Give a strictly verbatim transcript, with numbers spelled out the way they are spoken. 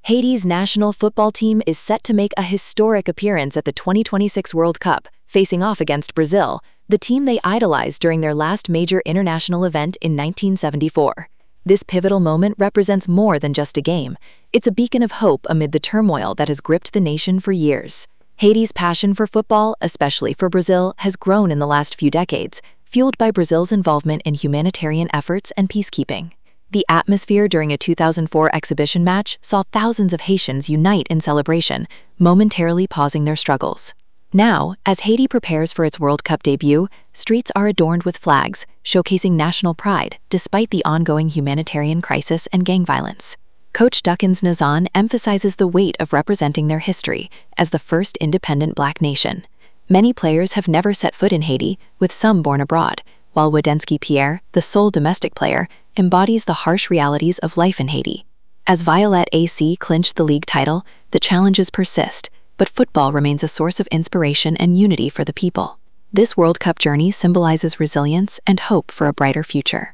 Haiti's national football team is set to make a historic appearance at the twenty twenty-six World Cup, facing off against Brazil, the team they idolized during their last major international event in nineteen seventy-four. This pivotal moment represents more than just a game. It's a beacon of hope amid the turmoil that has gripped the nation for years. Haiti's passion for football, especially for Brazil, has grown in the last few decades, fueled by Brazil's involvement in humanitarian efforts and peacekeeping. The atmosphere during a two thousand four exhibition match saw thousands of Haitians unite in celebration, momentarily pausing their struggles. Now, as Haiti prepares for its World Cup debut, streets are adorned with flags, showcasing national pride despite the ongoing humanitarian crisis and gang violence. Coach Dukans Nazan emphasizes the weight of representing their history as the first independent Black nation. Many players have never set foot in Haiti, with some born abroad, while Wadensky Pierre, the sole domestic player, embodies the harsh realities of life in Haiti. As Violet A C clinched the league title, the challenges persist, but football remains a source of inspiration and unity for the people. This World Cup journey symbolizes resilience and hope for a brighter future.